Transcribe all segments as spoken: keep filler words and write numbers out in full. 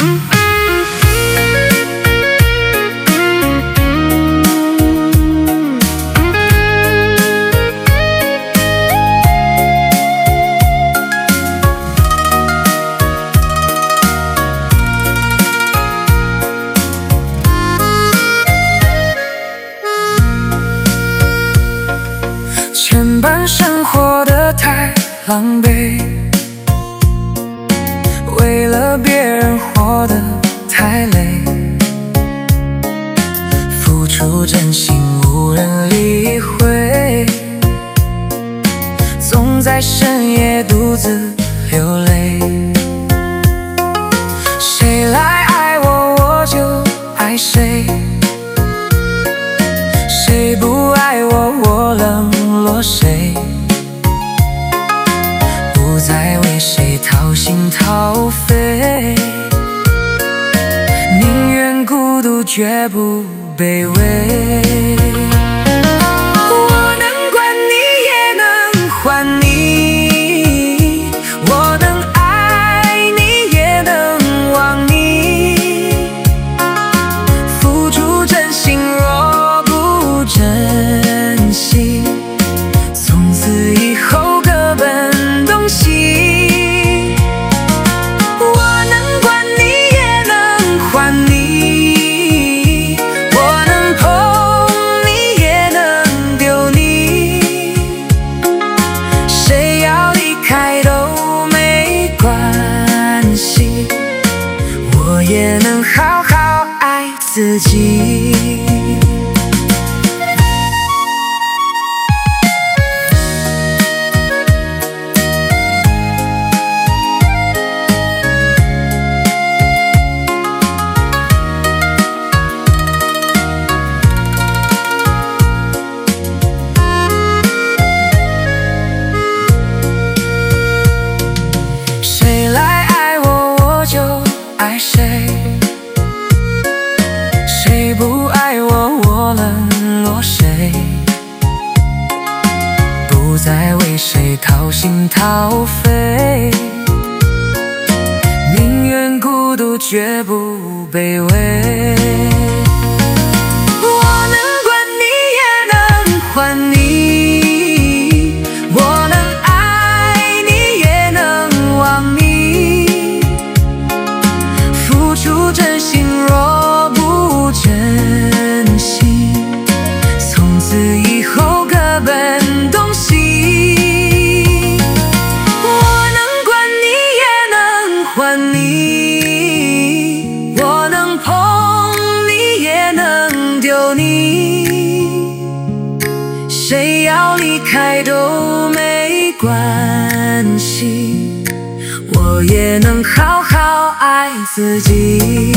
前半生活得太狼狈，为了别人活得太累，付出真心无人理会，总在深夜独自流泪。谁来爱我，我就爱谁，谁不爱我，我冷落谁，不再为谁掏心掏肺，宁愿孤独绝不卑微。我能管你，也能还你，我能爱你，也能忘你，付出真心若不珍惜，从此以后各奔东西。我能管你，也能还你，我能碰你，也能丢你，谁要离开都没关系，我也能好好爱自己。爱谁，谁不爱我，我冷落谁，不再为谁掏心掏肺，宁愿孤独绝不卑微。我能管你，也能还你，我能爱你，也能忘你，付出真心若不珍惜，从此以后各奔东西。我能管你，也能还你，我能碰你，也能丢你，谁要离开都没关系，我也能好好爱自己。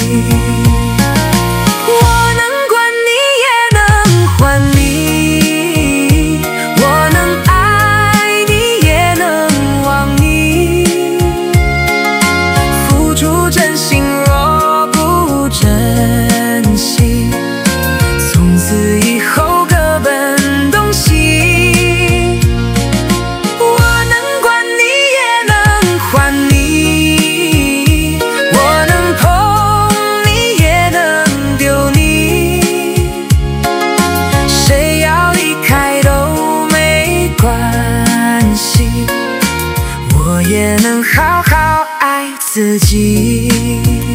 我能管你，也能还你，我能爱你，也能忘你，付出真心若不珍惜，从此以后各奔东西。我能管你，也能还你，我能碰你，也能丢你，谁要离开都没关系，我也能好好爱自己。